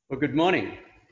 Well, good morning.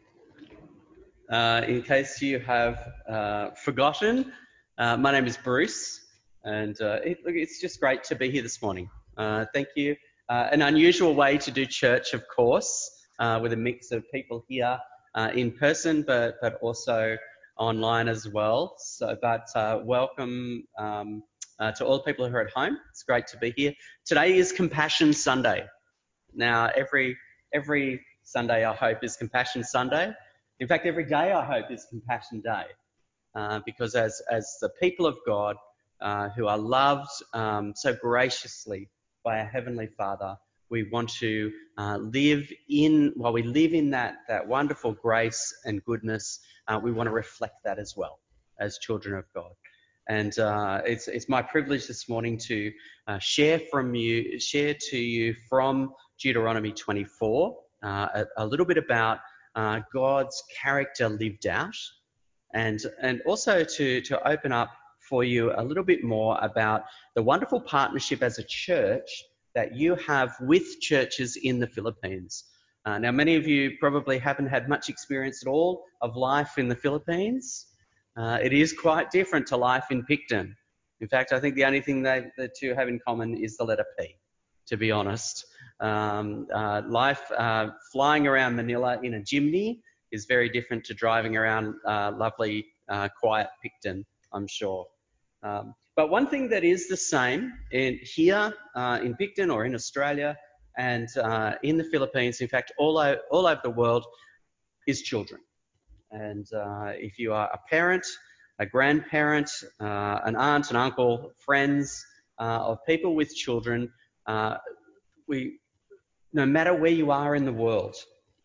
In case you have forgotten, my name is Bruce, and it's just great to be here this morning. Thank you. An unusual way to do church, of course, with a mix of people here in person, but also online as well. But welcome to all the people who are at home. It's great to be here. Today is Compassion Sunday. Now, every Sunday, I hope, is Compassion Sunday. In fact, every day, I hope, is Compassion Day, because as the people of God who are loved so graciously by our Heavenly Father, we want to live in that wonderful grace and goodness. We want to reflect that as well as children of God. And it's my privilege this morning to share to you from Deuteronomy 24 a little bit about God's character lived out, and also to open up for you a little bit more about the wonderful partnership as a church that you have with churches in the Philippines. Now, many of you probably haven't had much experience at all of life in the Philippines. It is quite different to life in Picton. In fact, I think the only thing the two have in common is the letter P, to be honest. Life flying around Manila in a Jimny is very different to driving around lovely, quiet Picton, I'm sure. But one thing that is the same here in Picton or in Australia and in the Philippines, in fact, all over the world, is children. And if you are a parent, a grandparent, an aunt, an uncle, friends of people with children, no matter where you are in the world,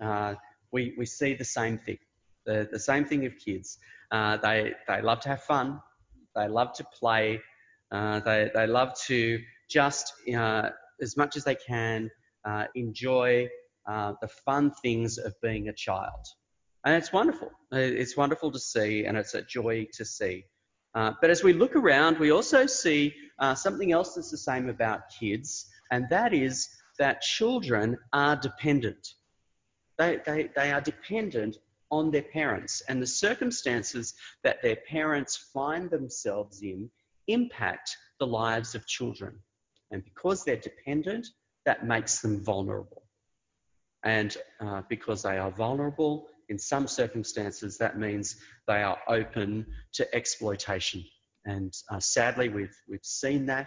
we see the same thing. The same thing of kids. They love to have fun. They love to play. They love to just, as much as they can, enjoy the fun things of being a child. And it's wonderful. It's wonderful to see, and it's a joy to see. But as we look around, we also see something else that's the same about kids, and that is that children are dependent. They are dependent on their parents, and the circumstances that their parents find themselves in impact the lives of children. And because they're dependent, that makes them vulnerable. And because they are vulnerable, in some circumstances, that means they are open to exploitation. And sadly, we've seen that.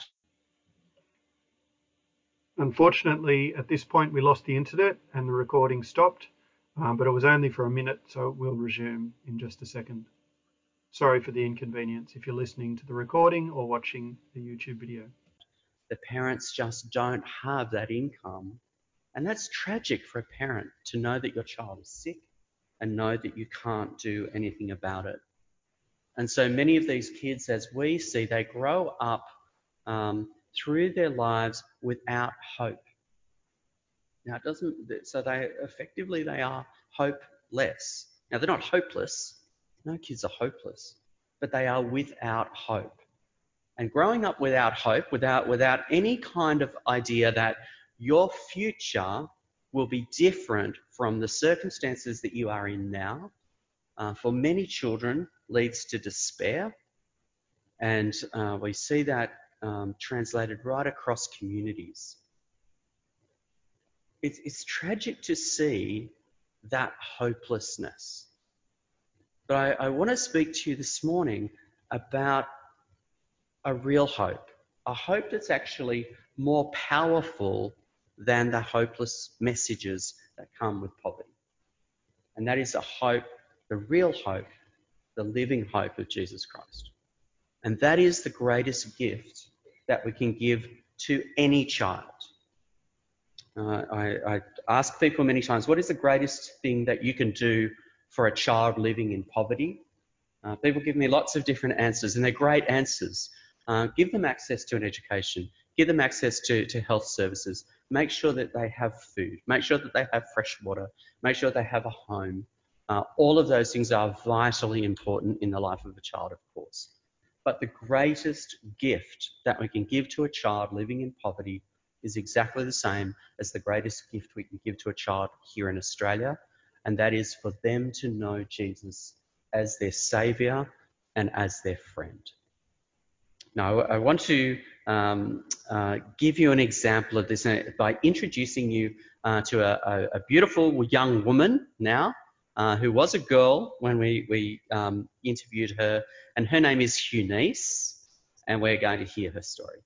Unfortunately, at this point, we lost the internet and the recording stopped, but it was only for a minute, so it will resume in just a second. Sorry for the inconvenience if you're listening to the recording or watching the YouTube video. The parents just don't have that income. And that's tragic for a parent to know that your child is sick and know that you can't do anything about it. And so many of these kids, as we see, they grow up through their lives without hope. Now, they are hopeless. Now, they're not hopeless. No kids are hopeless, but they are without hope. And growing up without hope, without any kind of idea that your future will be different from the circumstances that you are in now, for many children leads to despair. And we see that translated right across communities. It's tragic to see that hopelessness. But I want to speak to you this morning about a real hope, a hope that's actually more powerful than the hopeless messages that come with poverty. And that is a hope, the real hope, the living hope of Jesus Christ. And that is the greatest gift that we can give to any child. I ask people many times, what is the greatest thing that you can do for a child living in poverty? People give me lots of different answers, and they're great answers. Give them access to an education. Give them access to health services. Make sure that they have food. Make sure that they have fresh water. Make sure they have a home. All of those things are vitally important in the life of a child, of course. But the greatest gift that we can give to a child living in poverty is exactly the same as the greatest gift we can give to a child here in Australia, and that is for them to know Jesus as their Saviour and as their friend. Now, I want to give you an example of this by introducing you to a beautiful young woman now, who was a girl when we interviewed her, and her name is Eunice, and we're going to hear her story.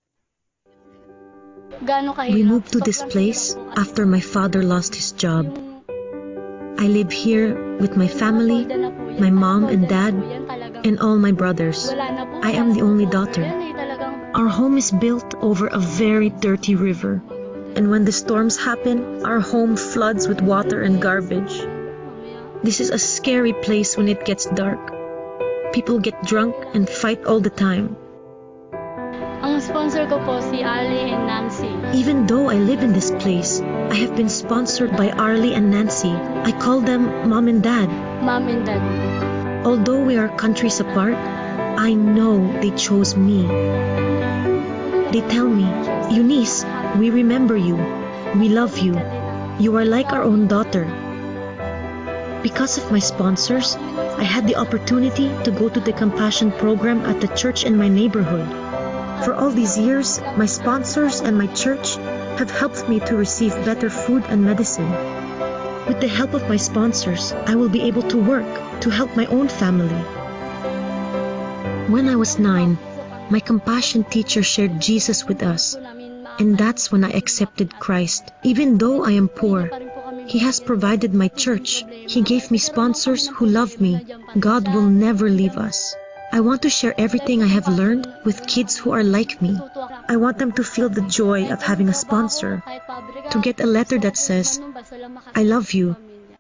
We moved to this place after my father lost his job. I live here with my family, my mom and dad, and all my brothers. I am the only daughter. Our home is built over a very dirty river, and when the storms happen, our home floods with water and garbage. This is a scary place when it gets dark. People get drunk and fight all the time. Ang sponsor ko po si Ali and Nancy. Even though I live in this place, I have been sponsored by Arlie and Nancy. I call them Mom and Dad. Mom and Dad. Although we are countries apart, I know they chose me. They tell me, Eunice, we remember you. We love you. You are like our own daughter. Because of my sponsors, I had the opportunity to go to the Compassion program at the church in my neighborhood. For all these years, my sponsors and my church have helped me to receive better food and medicine. With the help of my sponsors, I will be able to work to help my own family. When I was 9, my compassion teacher shared Jesus with us, and that's when I accepted Christ. Even though I am poor, He has provided my church. He gave me sponsors who love me. God will never leave us. I want to share everything I have learned with kids who are like me. I want them to feel the joy of having a sponsor, to get a letter that says, I love you.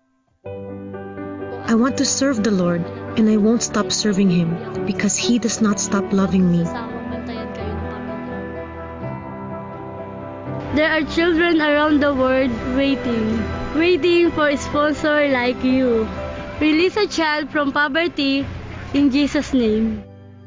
I want to serve the Lord, and I won't stop serving Him because He does not stop loving me. There are children around the world waiting for a sponsor like you. Release a child from poverty in Jesus' name.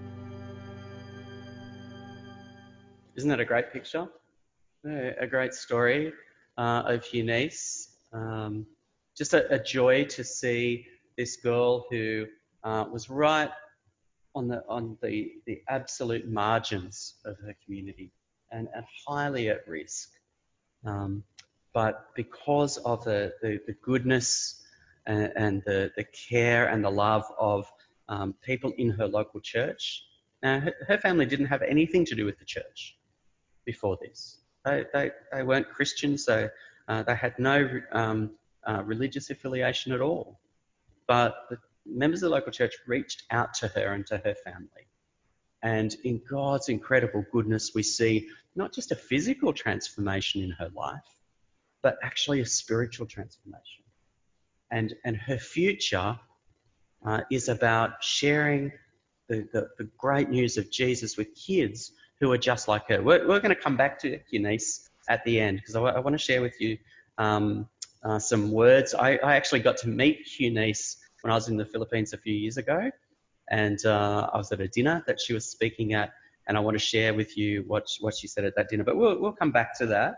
Isn't that a great picture? A great story of Eunice. Just a joy to see this girl who was right on the absolute margins of her community and highly at risk. But because of the goodness and the care and the love of people in her local church. Now, her family didn't have anything to do with the church before this. They weren't Christians, so they had no religious affiliation at all. But the members of the local church reached out to her and to her family. And in God's incredible goodness, we see not just a physical transformation in her life, but actually a spiritual transformation. And her future is about sharing the great news of Jesus with kids who are just like her. We're going to come back to Eunice at the end because I want to share with you some words. I actually got to meet Eunice when I was in the Philippines a few years ago, and I was at a dinner that she was speaking at, and I want to share with you what she said at that dinner. But we'll come back to that.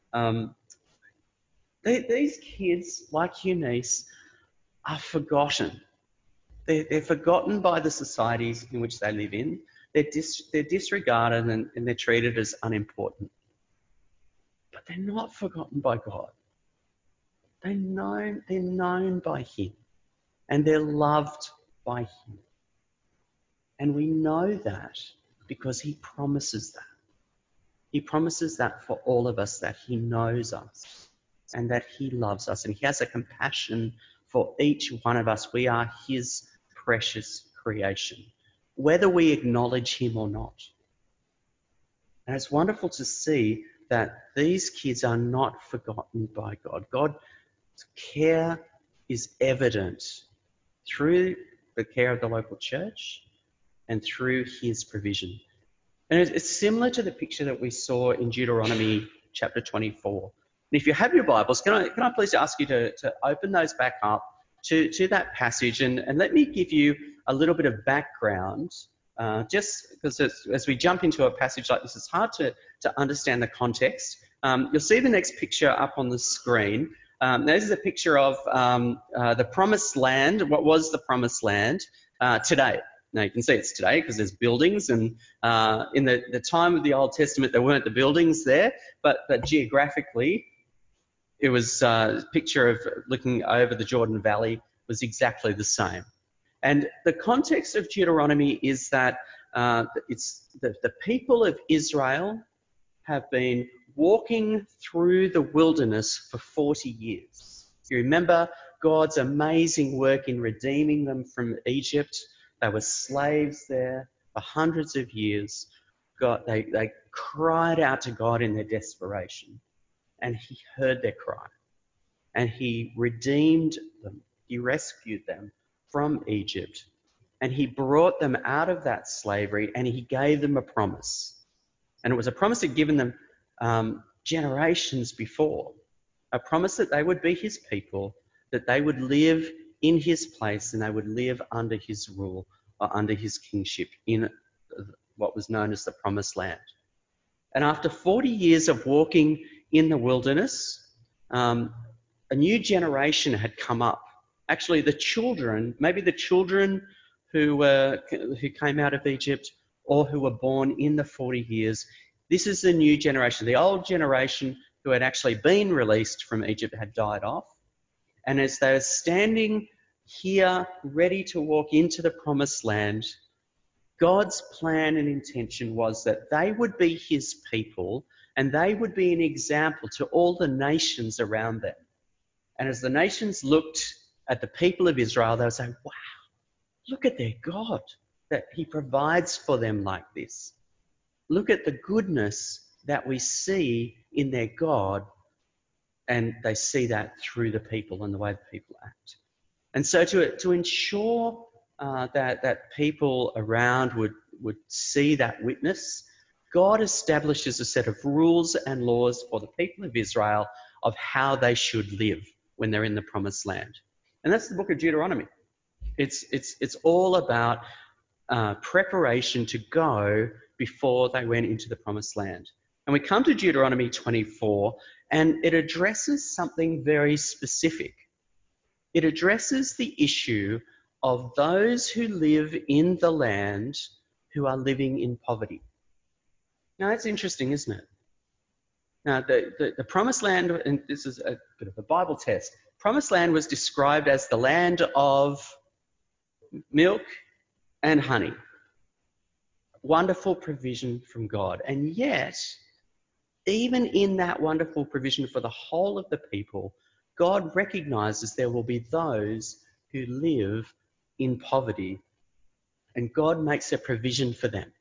These kids, like Eunice, are forgotten. They're forgotten by the societies in which they live in. They're disregarded and they're treated as unimportant. But they're not forgotten by God. They're known by Him, and they're loved by Him. And we know that because He promises that. He promises that for all of us, that He knows us and that He loves us, and He has a compassion for each one of us. We are His precious creation, whether we acknowledge Him or not. And it's wonderful to see that these kids are not forgotten by God. God's care is evident through the care of the local church and through His provision. And it's similar to the picture that we saw in Deuteronomy chapter 24. And if you have your Bibles, can I please ask you to open those back up to that passage, and let me give you a little bit of background, just because as we jump into a passage like this, it's hard to understand the context. You'll see the next picture up on the screen. Now this is a picture of the Promised Land, what was the Promised Land today. Now you can see it's today because there's buildings, and in the time of the Old Testament there weren't the buildings there, but geographically it was a picture of looking over the Jordan Valley was exactly the same. And the context of Deuteronomy is that it's the people of Israel have been walking through the wilderness for 40 years. You remember God's amazing work in redeeming them from Egypt. They were slaves there for hundreds of years. They cried out to God in their desperation, and he heard their cry. And he redeemed them. He rescued them from Egypt. And he brought them out of that slavery, and he gave them a promise. And it was a promise he'd given them generations before. A promise that they would be his people, that they would live in his place, and they would live under his rule or under his kingship in what was known as the Promised Land. And after 40 years of walking in the wilderness, a new generation had come up. Actually, the children, maybe the children who came out of Egypt or who were born in the 40 years, this is the new generation. The old generation who had actually been released from Egypt had died off. And as they were standing here ready to walk into the Promised Land, God's plan and intention was that they would be his people and they would be an example to all the nations around them. And as the nations looked at the people of Israel, they would say, wow, look at their God, that he provides for them like this. Look at the goodness that we see in their God, and they see that through the people and the way the people act. And so to ensure that people around would see that witness, God establishes a set of rules and laws for the people of Israel of how they should live when they're in the Promised Land. And that's the book of Deuteronomy. It's all about preparation to go before they went into the Promised Land. And we come to Deuteronomy 24, and it addresses something very specific. It addresses the issue of those who live in the land who are living in poverty. Now, that's interesting, isn't it? Now, the Promised Land, and this is a bit of a Bible test, Promised Land was described as the land of milk and honey. Wonderful provision from God. And yet, even in that wonderful provision for the whole of the people, God recognizes there will be those who live in poverty, and God makes a provision for them.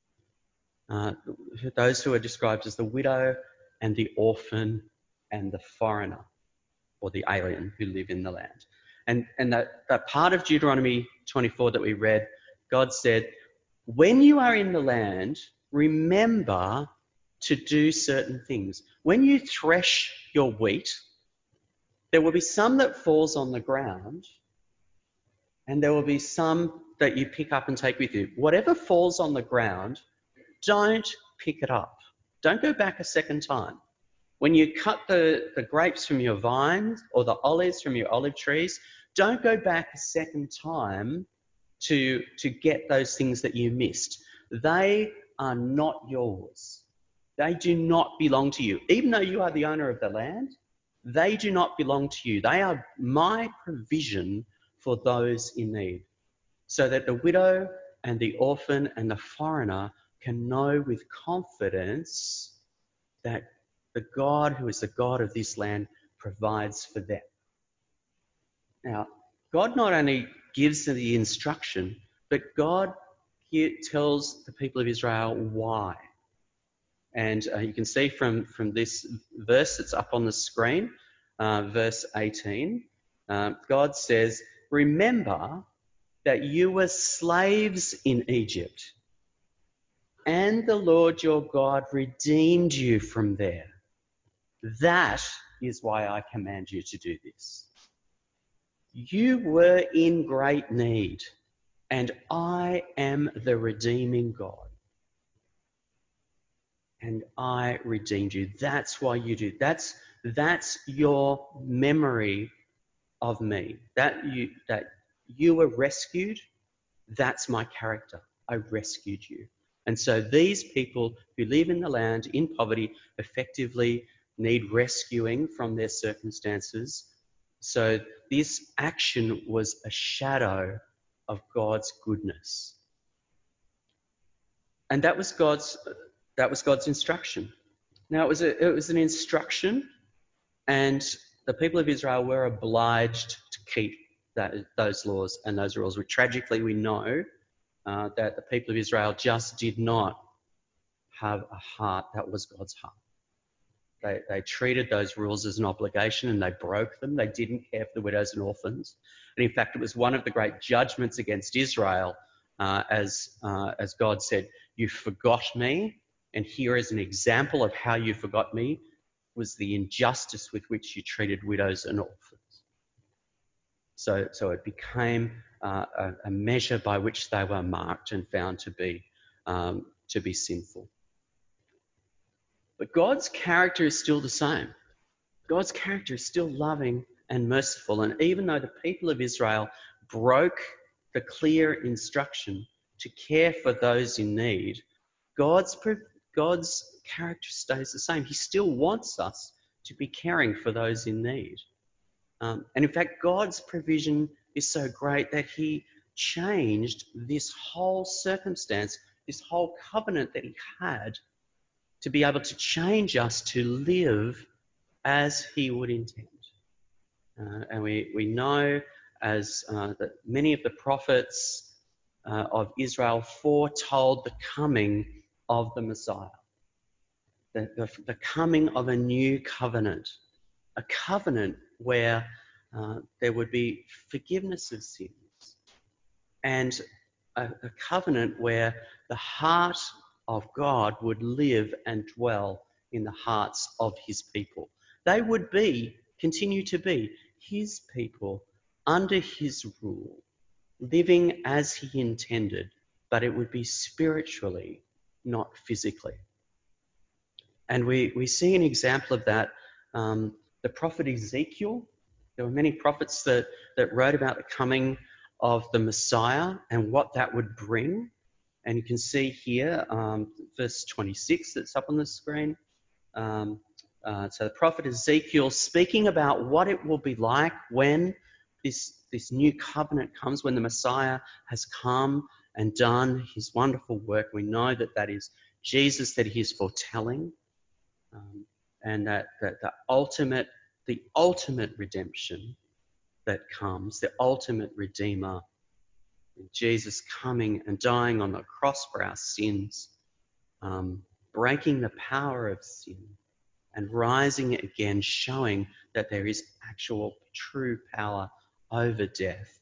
Those who are described as the widow and the orphan and the foreigner, or the alien who live in the land. And that part of Deuteronomy 24 that we read, God said, when you are in the land, remember to do certain things. When you thresh your wheat, there will be some that falls on the ground, and there will be some that you pick up and take with you. Whatever falls on the ground, don't pick it up. Don't go back a second time. When you cut the grapes from your vines or the olives from your olive trees, don't go back a second time to get those things that you missed. They are not yours. They do not belong to you. Even though you are the owner of the land, they do not belong to you. They are my provision for those in need, so that the widow and the orphan and the foreigner can know with confidence that the God who is the God of this land provides for them. Now, God not only gives them the instruction, but God tells the people of Israel why. And you can see from this verse that's up on the screen, verse 18, God says, remember that you were slaves in Egypt, and the Lord your God redeemed you from there. That is why I command you to do this. You were in great need, and I am the redeeming God. And I redeemed you. That's why you do. That's That's your memory of me. That you were rescued, that's my character. I rescued you. And so these people who live in the land in poverty effectively need rescuing from their circumstances. So this action was a shadow of God's goodness. And that was God's instruction. Now it was an instruction, and the people of Israel were obliged to keep those laws and those rules. Tragically, we know that the people of Israel just did not have a heart that was God's heart. They treated those rules as an obligation and they broke them. They didn't care for the widows and orphans. And in fact, it was one of the great judgments against Israel as God said, "You forgot me, and here is an example of how you forgot me," was the injustice with which you treated widows and orphans. So it became a measure by which they were marked and found to be sinful. But God's character is still the same. God's character is still loving and merciful. And even though the people of Israel broke the clear instruction to care for those in need, God's character stays the same. He still wants us to be caring for those in need. And in fact, God's provision is so great that he changed this whole circumstance, this whole covenant that he had, to be able to change us to live as he would intend. And we know that many of the prophets of Israel foretold the coming of the Messiah, the coming of a new covenant, a covenant where there would be forgiveness of sins, and a covenant where the heart of God would live and dwell in the hearts of his people. They would continue to be his people under his rule, living as he intended, but it would be spiritually, not physically. And we see an example of that. The prophet Ezekiel, there were many prophets that wrote about the coming of the Messiah and what that would bring. And you can see here, verse 26 that's up on the screen. So the prophet Ezekiel speaking about what it will be like when this new covenant comes, when the Messiah has come and done his wonderful work. We know that is Jesus that he is foretelling, and that the ultimate redemption that comes, the ultimate Redeemer, Jesus coming and dying on the cross for our sins, breaking the power of sin and rising again, showing that there is actual true power over death,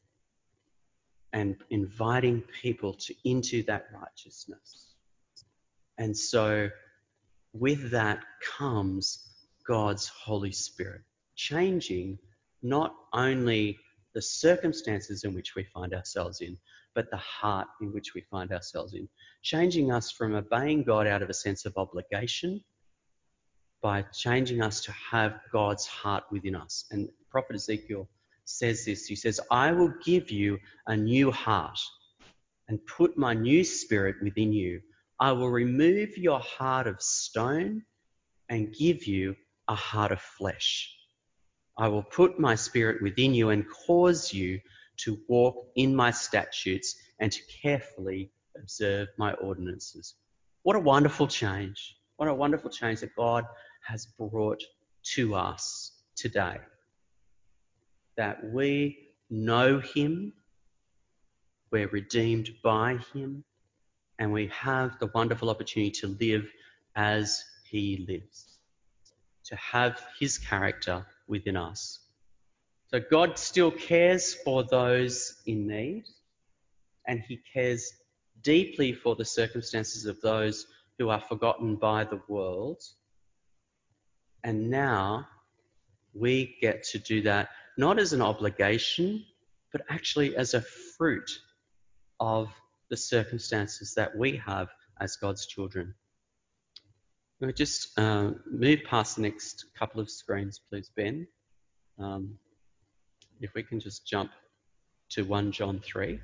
and inviting people into that righteousness. And so with that comes God's Holy Spirit, changing not only the circumstances in which we find ourselves in, but the heart in which we find ourselves in, changing us from obeying God out of a sense of obligation by changing us to have God's heart within us. And Prophet Ezekiel says this. He says, "I will give you a new heart and put my new spirit within you. I will remove your heart of stone and give you a heart of flesh. I will put my spirit within you and cause you to walk in my statutes and to carefully observe my ordinances." What a wonderful change. What a wonderful change that God has brought to us today. That we know him, we're redeemed by him, and we have the wonderful opportunity to live as he lives, to have his character within us. So God still cares for those in need, and he cares deeply for the circumstances of those who are forgotten by the world. And now we get to do that not as an obligation, but actually as a fruit of the circumstances that we have as God's children. We'll just move past the next couple of screens, please, Ben. If we can just jump to 1 John 3.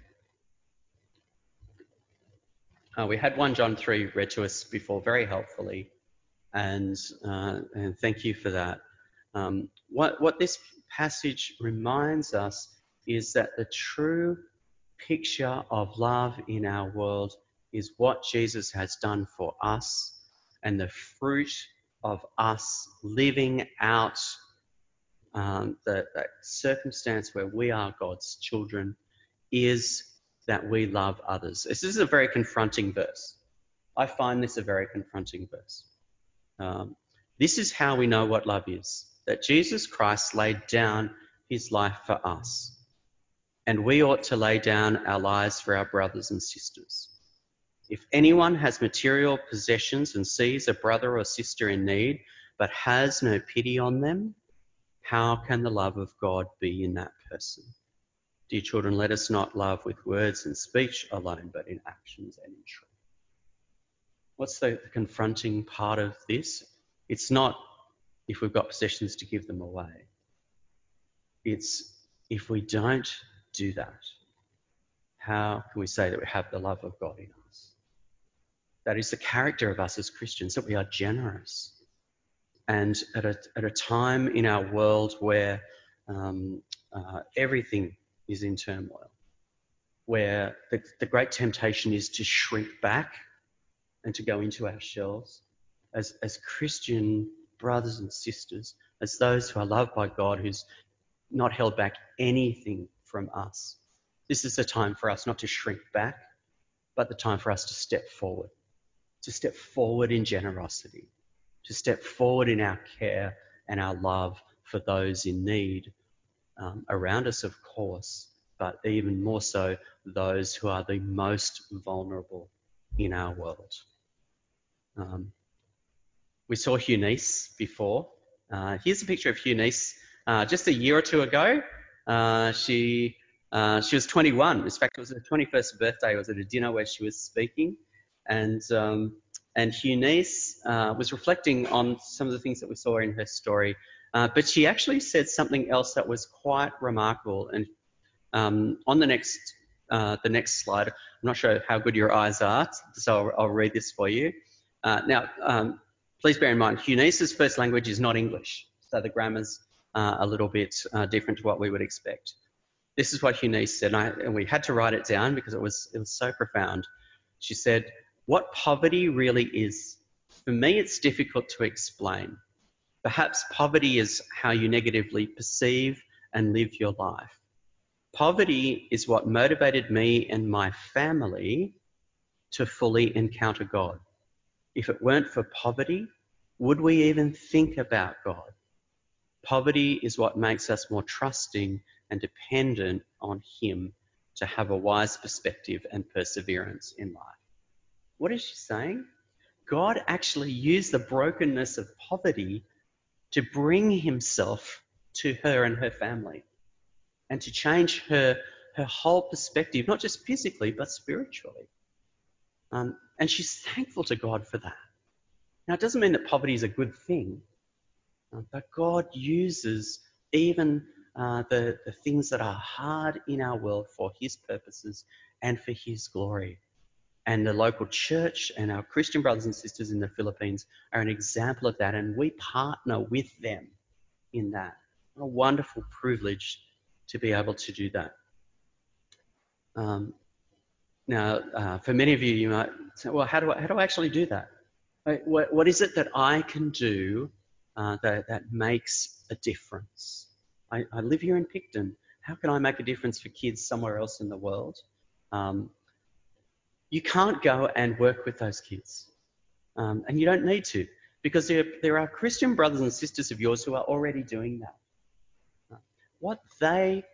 We had 1 John 3 read to us before very helpfully, and thank you for that. What this passage reminds us is that the true picture of love in our world is what Jesus has done for us, and the fruit of us living out that circumstance where we are God's children is that we love others. This is a very confronting verse. I find this a very confronting verse. This is how we know what love is, that Jesus Christ laid down his life for us, and we ought to lay down our lives for our brothers and sisters. If anyone has material possessions and sees a brother or sister in need, but has no pity on them, how can the love of God be in that person? Dear children, let us not love with words and speech alone, but in actions and in truth. What's the confronting part of this? It's not if we've got possessions to give them away. It's if we don't do that, how can we say that we have the love of God in us? That is the character of us as Christians, that we are generous. And at a time in our world where everything is in turmoil, where the great temptation is to shrink back and to go into our shells, as Christian brothers and sisters, as those who are loved by God, who's not held back anything from us. This is the time for us not to shrink back, but the time for us to step forward in generosity, to step forward in our care and our love for those in need around us, of course, but even more so those who are the most vulnerable in our world. We saw Eunice before. Here's a picture of Eunice just a year or two ago. She was 21. In fact, it was her 21st birthday. It was at a dinner where she was speaking, and Eunice was reflecting on some of the things that we saw in her story. But she actually said something else that was quite remarkable. And on the next slide, I'm not sure how good your eyes are, so I'll read this for you. Now, please bear in mind, Eunice's first language is not English, so the grammar's a little bit different to what we would expect. This is what Eunice said, and we had to write it down because it was so profound. She said, "What poverty really is, for me it's difficult to explain. Perhaps poverty is how you negatively perceive and live your life. Poverty is what motivated me and my family to fully encounter God. If it weren't for poverty, would we even think about God? Poverty is what makes us more trusting and dependent on him to have a wise perspective and perseverance in life." What is she saying? God actually used the brokenness of poverty to bring himself to her and her family and to change her whole perspective, not just physically, but spiritually. And she's thankful to God for that. Now, it doesn't mean that poverty is a good thing, but God uses even the things that are hard in our world for his purposes and for his glory. And the local church and our Christian brothers and sisters in the Philippines are an example of that, and we partner with them in that. What a wonderful privilege to be able to do that. Now, for many of you, you might say, well, how do I actually do that? What is it that I can do that makes a difference? I live here in Picton. How can I make a difference for kids somewhere else in the world? You can't go and work with those kids. And you don't need to, because there are Christian brothers and sisters of yours who are already doing that. What they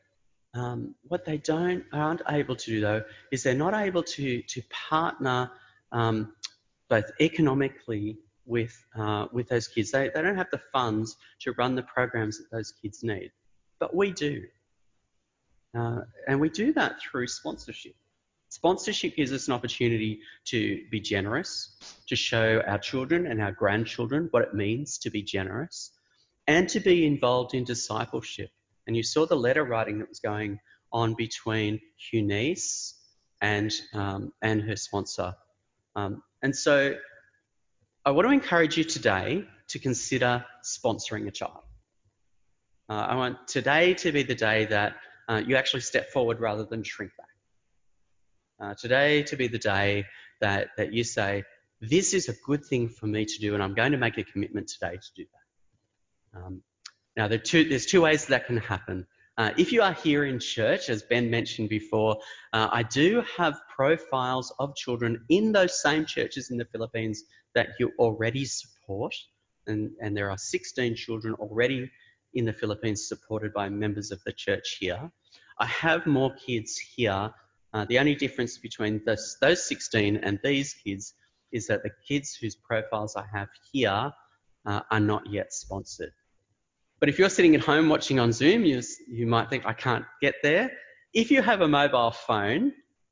aren't able to do, though, is they're not able to partner both economically with those kids. They don't have the funds to run the programs that those kids need, but we do. And we do that through sponsorship. Sponsorship gives us an opportunity to be generous, to show our children and our grandchildren what it means to be generous, and to be involved in discipleship. And you saw the letter writing that was going on between Eunice and her sponsor. And so I want to encourage you today to consider sponsoring a child. I want today to be the day that you actually step forward rather than shrink back. Today to be the day that you say, this is a good thing for me to do, and I'm going to make a commitment today to do that. Now, there's two ways that can happen. If you are here in church, as Ben mentioned before, I do have profiles of children in those same churches in the Philippines that you already support. And there are 16 children already in the Philippines supported by members of the church here. I have more kids here. The only difference between those 16 and these kids is that the kids whose profiles I have here are not yet sponsored. But if you're sitting at home watching on Zoom, you might think, I can't get there. If you have a mobile phone,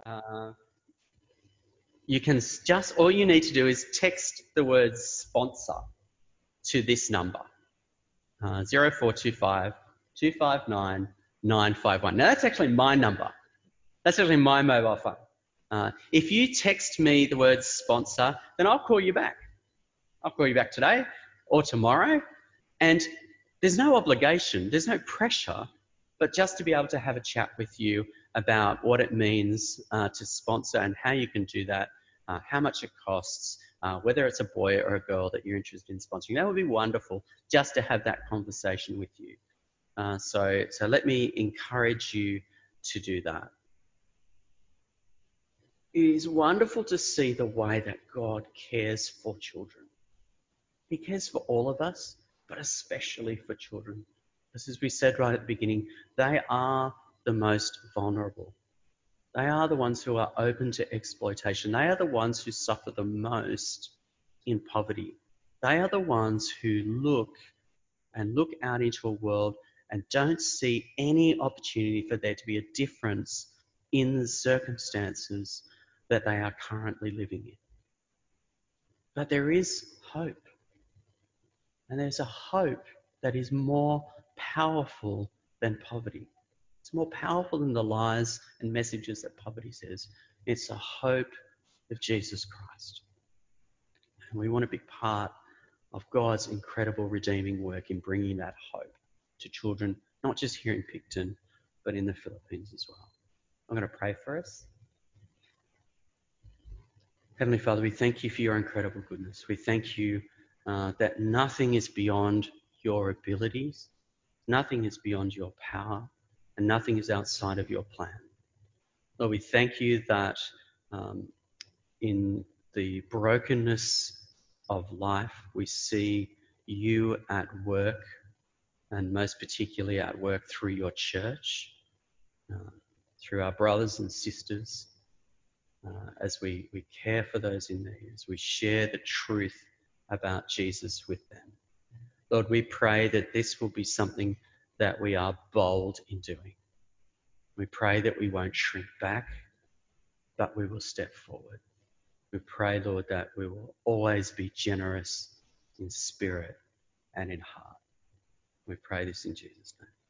you can all you need to do is text the word sponsor to this number, 0425 259 951. Now, that's actually my number. That's actually my mobile phone. If you text me the word sponsor, then I'll call you back. I'll call you back today or tomorrow. And there's no obligation, there's no pressure, but just to be able to have a chat with you about what it means to sponsor and how you can do that, how much it costs, whether it's a boy or a girl that you're interested in sponsoring. That would be wonderful just to have that conversation with you. So let me encourage you to do that. It is wonderful to see the way that God cares for children. He cares for all of us, but especially for children. Because as we said right at the beginning, they are the most vulnerable. They are the ones who are open to exploitation. They are the ones who suffer the most in poverty. They are the ones who look out into a world and don't see any opportunity for there to be a difference in the circumstances that they are currently living in. But there is hope. And there's a hope that is more powerful than poverty. It's more powerful than the lies and messages that poverty says. It's the hope of Jesus Christ. And we want to be part of God's incredible redeeming work in bringing that hope to children, not just here in Picton, but in the Philippines as well. I'm going to pray for us. Heavenly Father, we thank you for your incredible goodness. We thank you that nothing is beyond your abilities, nothing is beyond your power, and nothing is outside of your plan. Lord, we thank you that in the brokenness of life, we see you at work, and most particularly at work through your church, through our brothers and sisters, as we care for those in need, as we share the truth about Jesus with them. Lord, we pray that this will be something that we are bold in doing. We pray that we won't shrink back, but we will step forward. We pray, Lord, that we will always be generous in spirit and in heart. We pray this in Jesus' name.